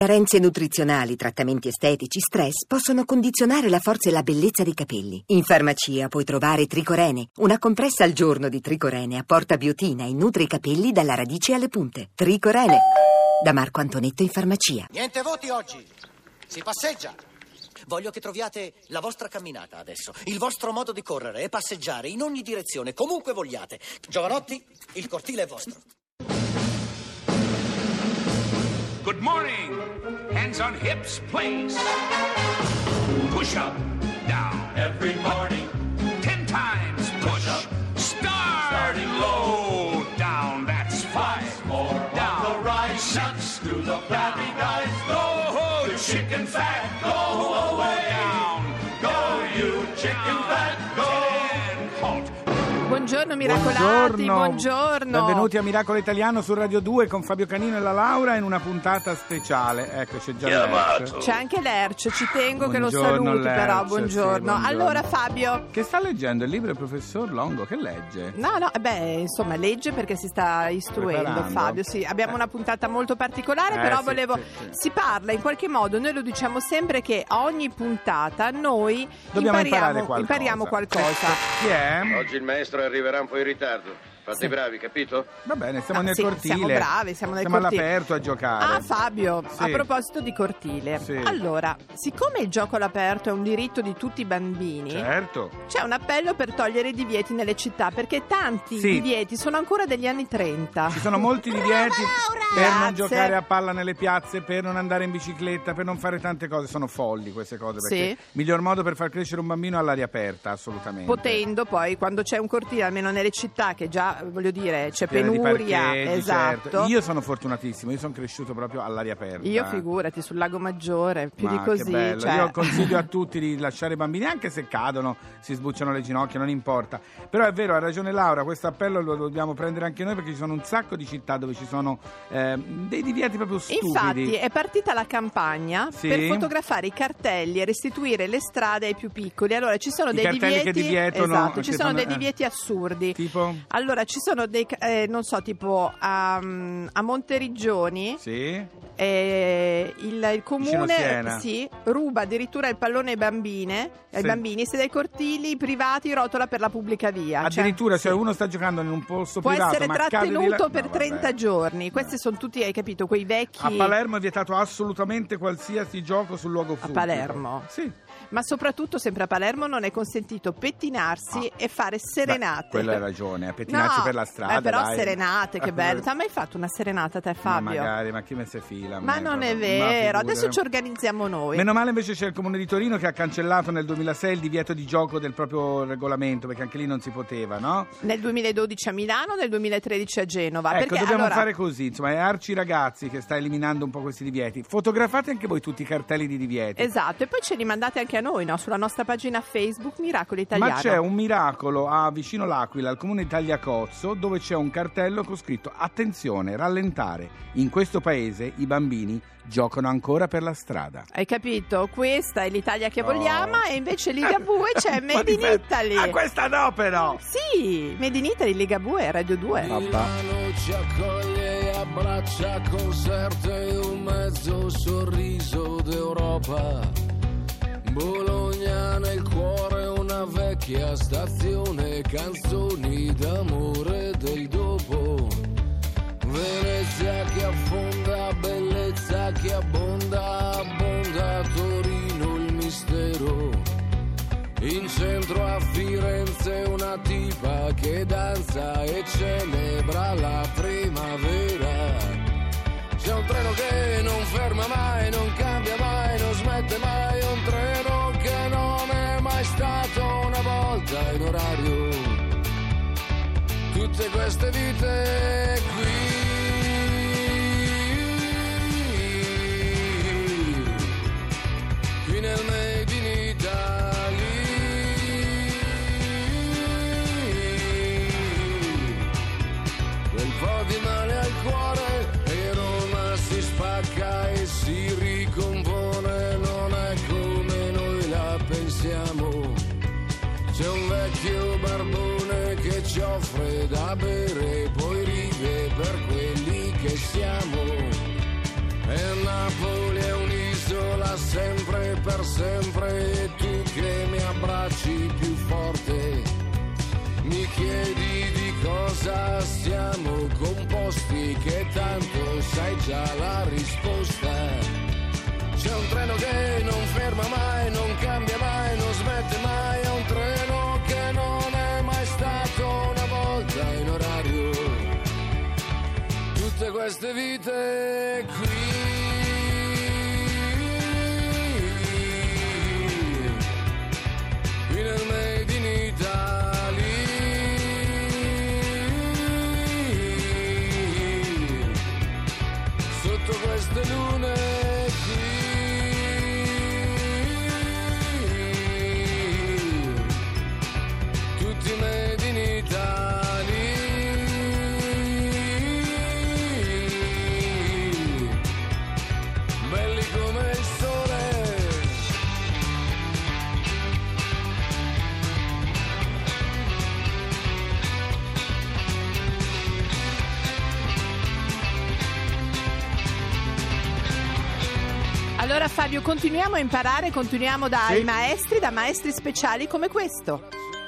Carenze nutrizionali, trattamenti estetici, stress possono condizionare la forza e la bellezza dei capelli. In farmacia puoi trovare Tricorene. Una compressa al giorno di Tricorene apporta biotina e nutre i capelli dalla radice alle punte. Tricorene, da Marco Antonetto in farmacia. Niente voti oggi. Si passeggia. Voglio che troviate la vostra camminata adesso, il vostro modo di correre e passeggiare in ogni direzione, comunque vogliate. Giovanotti, il cortile è vostro. Good morning. Hands on hips, please. Push up, down. Every morning. 10 times. Push up. Starting low. Down. That's 5 more. Down. On the rise. 6 to the flabby guys. Go, the chicken fat. Go away. Down. Go, you chicken fat. Go. 10. Halt. Buongiorno miracolati, buongiorno. Benvenuti a Miracolo Italiano su Radio 2 con Fabio Canino e la Laura in una puntata speciale. Ecco, c'è già Lerch. C'è anche Lerch, ci tengo Buongiorno, che lo saluti Lerch, però, sì, buongiorno. Allora Fabio. Che sta leggendo il libro del professor Longo, che legge? No, insomma legge perché si sta istruendo. Preparando. Fabio, sì, abbiamo una puntata molto particolare, però sì, volevo... sì. Si parla in qualche modo, noi lo diciamo sempre che a ogni puntata noi Dobbiamo impariamo qualcosa. Chi è? Oggi il maestro arriverà un po' in ritardo. Fate i bravi, capito? Va bene, siamo nel sì, cortile. siamo bravi, siamo nel cortile. cortile. All'aperto a giocare. Ah Fabio, Sì. a proposito di cortile, Sì. allora, siccome il gioco all'aperto è un diritto di tutti i bambini, Certo. c'è un appello per togliere i divieti nelle città, perché tanti Sì. divieti sono ancora degli anni 30. Ci sono molti divieti per Grazie. non giocare a palla nelle piazze, per non andare in bicicletta, per non fare tante cose. Sono folli queste cose, perché Sì. il miglior modo per far crescere un bambino è all'aria aperta, assolutamente. Potendo poi, quando c'è un cortile, almeno nelle città, che già, voglio dire, c'è Pieno di penuria, parcheggi, esatto. certo. Io sono fortunatissimo, io sono cresciuto proprio all'aria aperta. Io figurati, sul Lago Maggiore, più Ma di così. che bello. Cioè... Io consiglio a tutti di lasciare i bambini, anche se cadono, si sbucciano le ginocchia, non importa. Però è vero, ha ragione Laura, questo appello lo dobbiamo prendere anche noi, perché ci sono un sacco di città dove ci sono dei divieti proprio stupidi. Infatti è partita la campagna Sì. per fotografare i cartelli e restituire le strade ai più piccoli. Allora ci sono I dei cartelli divieti, che divietono, esatto, che ci sono fanno- dei divieti assurdi. Tipo? Allora ci sono dei non so, tipo a Monteriggioni Sì. il Vicino comune Siena. sì, ruba addirittura il pallone ai Sì. bambini, se dai cortili privati rotola per la pubblica via. Addirittura, Cioè, cioè uno sta giocando in un posto può privato, essere ma cade di là- trattenuto per No, vabbè. 30 giorni. Questi sono tutti, hai capito, quei vecchi... A Palermo è vietato assolutamente qualsiasi gioco sul luogo pubblico. Palermo? Sì. Ma soprattutto sempre a Palermo non è consentito pettinarsi e fare serenate. Beh, quello hai ragione, pettinarsi No, per la strada. però dai. serenate, che bello. Ti hai mai fatto una serenata te, Fabio? Ma chi messe fila? a Ma me, non è proprio? Ma vero, figurati. adesso ci organizziamo noi. Meno male invece c'è il Comune di Torino che ha cancellato nel 2006 il divieto di gioco del proprio regolamento, perché anche lì non si poteva, no? Nel 2012 a Milano, nel 2013 a Genova. Ecco, perché dobbiamo allora, fare così, insomma, è Arci Ragazzi che sta eliminando un po' questi divieti. Fotografate anche voi tutti i cartelli di divieti. Esatto, e poi ce li mandate anche a noi, no? Sulla nostra pagina Facebook Miracolo Italiano. Ma c'è un miracolo a vicino l'Aquila, al comune di Tagliacozzo, dove c'è un cartello con scritto: attenzione, rallentare, in questo paese i bambini giocano ancora per la strada. Hai capito? Questa è l'Italia che No. vogliamo, e invece Ligabue c'è Un po' Made di in Italy. Ah, questa no però! Sì, Made in Italy, Ligabue, Radio 2. Milano ci accoglie e abbraccia concerte e un mezzo sorriso d'Europa. Bologna nel cuore, una vecchia stazione, canzoni d'amore del dopo. Venezia che affonda, bellezza che abbonda, abbonda Torino il mistero. In centro a Firenze una tipa che danza e celebra la primavera. C'è un treno che non ferma mai, non cambia mai, non smette mai, un treno che non è mai stato una volta in orario. Tutte queste vite qui nel Made in Italy. Quel po' di male al cuore e Roma si spacca e si ricompone, non è come noi la pensiamo. C'è un vecchio barbone che ci offre da bere, poi ride per quelli che siamo. E Napoli sempre e tu che mi abbracci più forte. Mi chiedi di cosa siamo composti, che tanto sai già la risposta. C'è un treno che non ferma mai, non cambia mai, non smette mai, è un treno che non è mai stato una volta in orario. Tutte queste vite qui nel Made in Italy, sotto queste lune qui, tutti Made in Italy, belli come il sole. Allora Fabio, continuiamo a imparare, continuiamo dai maestri, da maestri speciali come questo.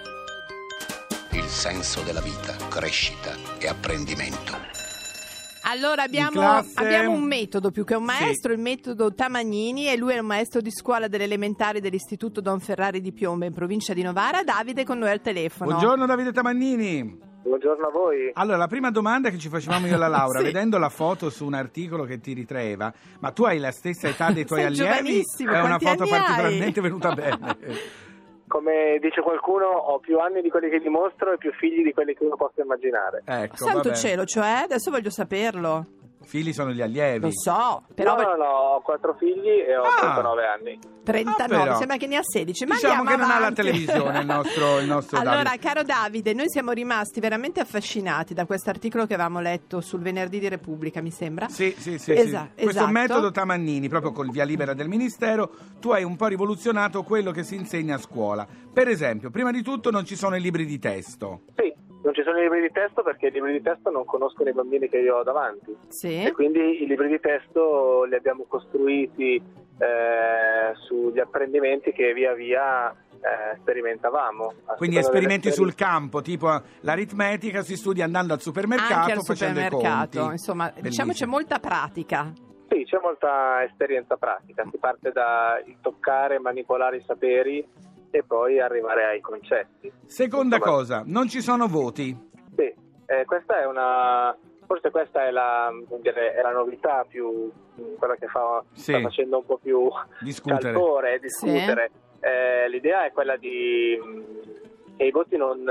Il senso della vita, crescita e apprendimento. Allora In abbiamo classe- un metodo più che un maestro, il metodo Tamagnini, e lui è un maestro di scuola delle elementari dell'Istituto Don Ferrari di Piombo in provincia di Novara. Davide con noi al telefono. Buongiorno Davide Tamannini. Buongiorno a voi. Allora, la prima domanda che ci facevamo io e la Laura, Sì. vedendo la foto su un articolo che ti ritraeva, ma tu hai la stessa età dei tuoi Sei allievi? giovanissimo, È una quanti foto anni particolarmente hai? venuta bene. Come dice qualcuno, ho più anni di quelli che dimostro e più figli di quelli che uno possa immaginare. Ecco, Santo vabbè. cielo, cioè, adesso voglio saperlo. Figli sono gli allievi. Lo so, però No, ho 4 figli e ho 39 anni. 39, però. sembra che ne ha 16. Ma Diciamo andiamo che non ha la avanti. televisione il nostro Allora, Davide. caro Davide, noi siamo rimasti veramente affascinati da questo articolo che avevamo letto sul Venerdì di Repubblica, mi sembra. Sì. Questo esatto. metodo Tamannini, proprio col via libera del Ministero, tu hai un po' rivoluzionato quello che si insegna a scuola. Per esempio, prima di tutto non ci sono i libri di testo. Sì, non ci sono i libri di testo perché i libri di testo non conoscono i bambini che io ho davanti. Sì. E quindi i libri di testo li abbiamo costruiti sugli apprendimenti che via via sperimentavamo. Quindi esperimenti sul campo, tipo l'aritmetica si studia andando al supermercato, Anche al facendo i supermercato, conti. insomma, diciamo Bellissimo. c'è molta pratica. Sì, c'è molta esperienza pratica, si parte da toccare, manipolare i saperi e poi arrivare ai concetti. Seconda Insomma, cosa, non ci sono voti. Sì, questa è forse questa è la novità più, quella che sta facendo un po' più Discutere. calore, discutere. L'idea è quella che i voti non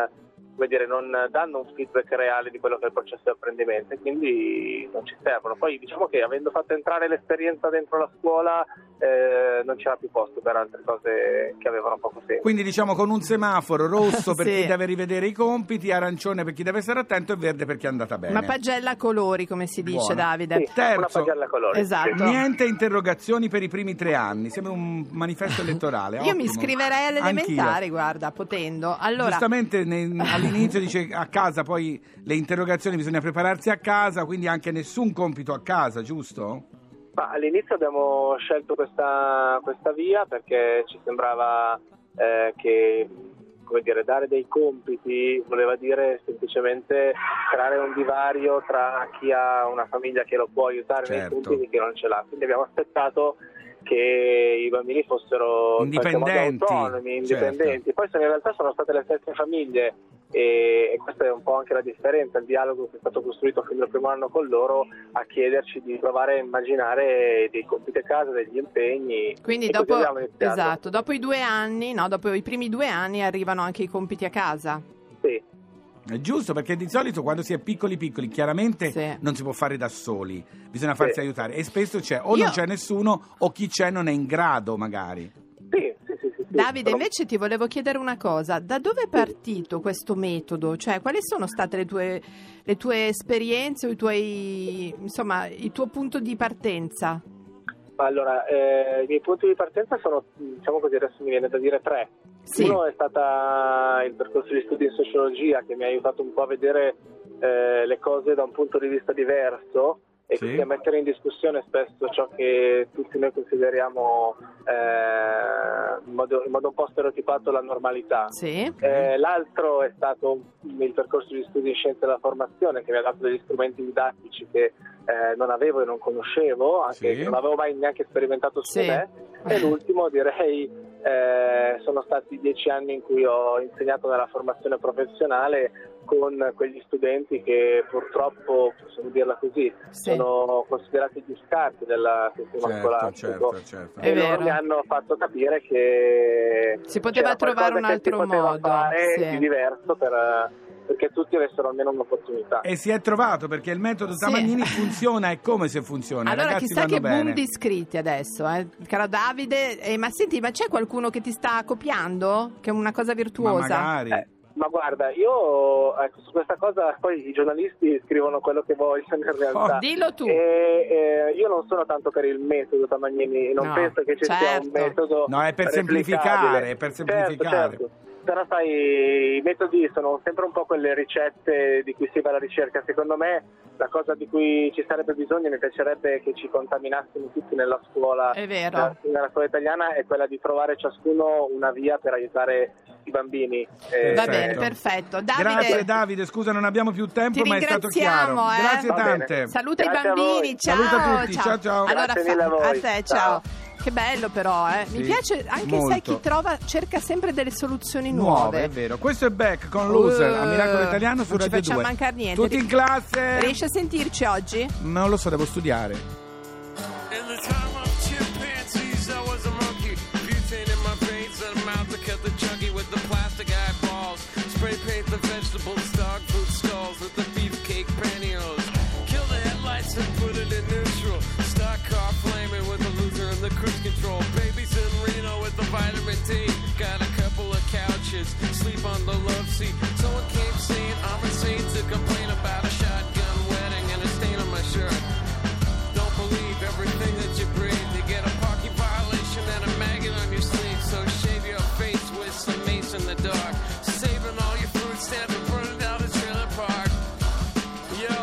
danno un feedback reale di quello che è il processo di apprendimento e quindi non ci servono. Poi diciamo che avendo fatto entrare l'esperienza dentro la scuola non c'era più posto per altre cose che avevano poco senso. Quindi diciamo con un semaforo rosso per Sì. chi deve rivedere i compiti, arancione per chi deve stare attento e verde per chi è andata bene. Una pagella a colori, come si dice, Buona. Davide. Sì, una Terzo, pagella a colori. Esatto. niente interrogazioni per i primi 3 anni, sembra un manifesto elettorale. Io mi ottimo. iscriverei alle elementari, Anch'io. guarda, potendo. Allora, Giustamente all'inizio dice a casa, poi le interrogazioni bisogna prepararsi a casa, quindi anche nessun compito a casa, giusto? Ma all'inizio abbiamo scelto questa via perché ci sembrava che dare dei compiti voleva dire semplicemente creare un divario tra chi ha una famiglia che lo può aiutare nei Certo. compiti e chi non ce l'ha. Quindi abbiamo aspettato che i bambini fossero in qualche modo Indipendenti, autonomi, indipendenti. certo. Poi in realtà sono state le stesse famiglie e questa è un po' anche la differenza, il dialogo che è stato costruito fin dal primo anno con loro a chiederci di provare a immaginare dei compiti a casa, degli impegni. quindi e così dopo, abbiamo iniziato. esatto, dopo i 2 anni, no, dopo i primi 2 anni arrivano anche i compiti a casa. Sì. È giusto, perché di solito quando si è piccoli chiaramente Sì. non si può fare da soli, bisogna farsi aiutare e spesso c'è o Io- non c'è nessuno o chi c'è non è in grado magari. Sì. Davide, Però- invece ti volevo chiedere una cosa, da dove è partito questo metodo? Cioè, quali sono state le tue esperienze o il tuo punto di partenza? Allora, i miei punti di partenza sono, diciamo così, adesso mi viene da dire 3. Sì. Uno è stata il percorso di studi in sociologia che mi ha aiutato un po' a vedere le cose da un punto di vista diverso e quindi a mettere in discussione spesso ciò che tutti noi consideriamo in modo un po' stereotipato la normalità. Sì. L'altro è stato il percorso di studi in scienze della formazione, che mi ha dato degli strumenti didattici che non avevo e non conoscevo, anche che non avevo mai neanche sperimentato su me. E l'ultimo, direi, sono stati 10 anni in cui ho insegnato nella formazione professionale con quegli studenti che purtroppo, possiamo dirla così, sono considerati gli scarti del sistema scolastico. Certo. E loro mi hanno fatto capire che si poteva trovare un altro modo fare di diverso perché tutti avessero almeno un'opportunità. E si è trovato, perché il metodo Tamagnini funziona, e come se funziona. Allora, ragazzi, chissà che bene. boom di iscritti adesso, caro Davide. Ma senti, ma c'è qualcuno che ti sta copiando? Che è una cosa virtuosa? Ma magari. Ma guarda, io su questa cosa poi i giornalisti scrivono quello che vogliono in realtà. Dillo tu. Io non sono tanto per il metodo Tamagnini, non penso che ci sia un metodo. No, è per semplificare, Certo. Però sai, i metodi sono sempre un po' quelle ricette di cui si va alla ricerca. Secondo me la cosa di cui ci sarebbe bisogno, mi piacerebbe che ci contaminassimo tutti nella scuola, nella scuola italiana, è quella di trovare ciascuno una via per aiutare i bambini. Va bene, perfetto. Davide, grazie Davide, scusa non abbiamo più tempo, ma è stato chiaro. Grazie tante. Saluta i bambini, ciao. Saluta tutti, ciao. Allora, a te, ciao. Che bello però, mi piace anche molto. Sai, chi cerca sempre delle soluzioni nuove. È vero. Questo è Beck con Loser a Miracolo Italiano su Radio 2. Non ci facciamo mancare niente. Tutti in classe. Riesci a sentirci oggi? Non lo so, devo studiare. Cruise control, babies in Reno with the vitamin D. Got a couple of couches, sleep on the love seat. Someone came saying I'm insane to complain about a shotgun wedding and a stain on my shirt. Don't believe everything that you breathe. You get a parking violation and a maggot on your sleeve. So shave your face with some mace in the dark. Saving all your food stamps and burning down the trailer park. Yo,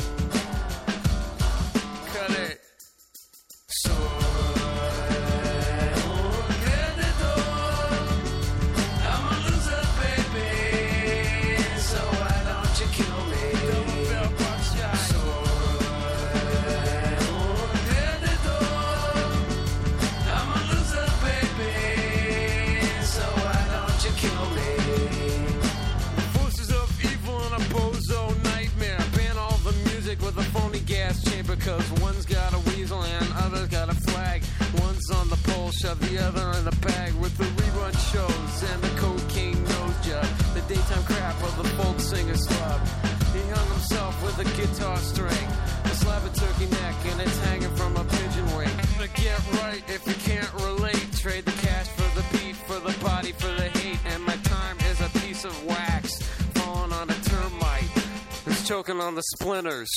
cut it. So because one's got a weasel and other's got a flag. One's on the pole, shove the other in the bag with the rerun shows and the cocaine nose job. The daytime crap of the folk singer's club. He hung himself with a guitar string, a slab of turkey neck, and it's hanging from a pigeon wing. But get right if you can't relate. Trade the cash for the beat, for the body, for the hate. And my time is a piece of wax falling on a termite. It's choking on the splinters.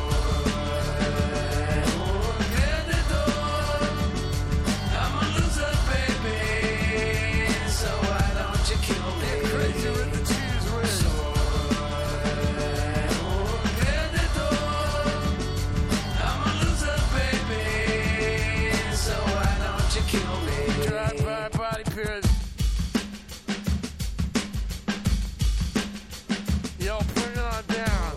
Yo, bring it on down.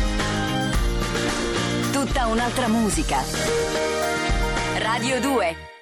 Tutta un'altra musica. Radio 2.